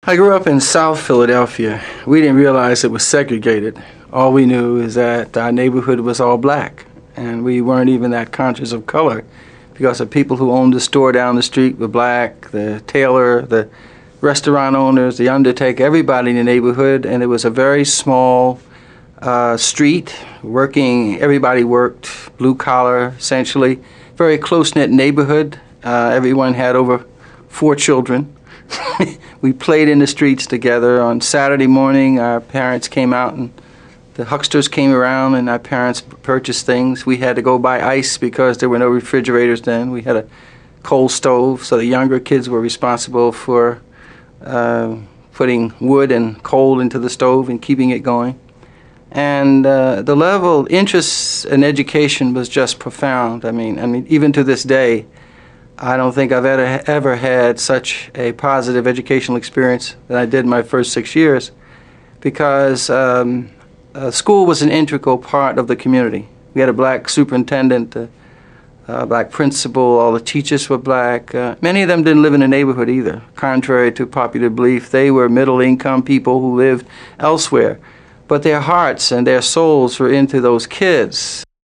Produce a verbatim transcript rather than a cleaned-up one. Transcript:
I grew up in South Philadelphia. We didn't realize it was segregated. All we knew is that our neighborhood was all black, and we weren't even that conscious of color because the people who owned the store down the street were black, the tailor, the restaurant owners, the undertaker, everybody in the neighborhood, and it was a very small uh, street, working, everybody worked, blue collar essentially, very close-knit neighborhood. Uh, everyone had over four children. We played in the streets together. On Saturday morning, our parents came out and the hucksters came around and our parents purchased things. We had to go buy ice because there were no refrigerators then. We had a coal stove, so the younger kids were responsible for uh, putting wood and coal into the stove and keeping it going. And uh, the level of interest in education was just profound. I mean, I mean, even to this day, I don't think I've ever, ever had such a positive educational experience than I did in my first six years because um, uh, school was an integral part of the community. We had a black superintendent, a, a black principal, all the teachers were black. Uh, many of them didn't live in the neighborhood either. Contrary to popular belief, they were middle-income people who lived elsewhere. But their hearts and their souls were into those kids.